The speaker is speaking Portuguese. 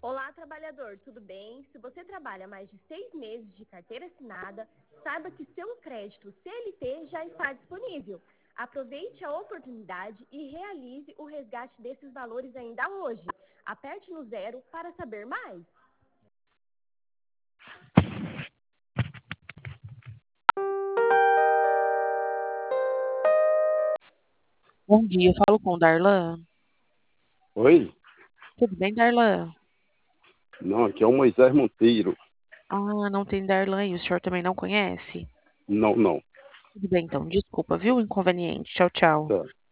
Olá, trabalhador, tudo bem? Se você trabalha mais de 6 meses de carteira assinada, saiba que seu crédito CLT já está disponível. Aproveite a oportunidade e realize o resgate desses valores ainda hoje. Aperte no 0 para saber mais. Bom dia, eu falo com o Darlan. Oi? Tudo bem, Darlan? Não, aqui é o Moisés Monteiro. Ah, não tem Darlan e o senhor também não conhece? Não, não. Tudo bem, então, desculpa, viu o inconveniente. Tchau, tchau. Tá.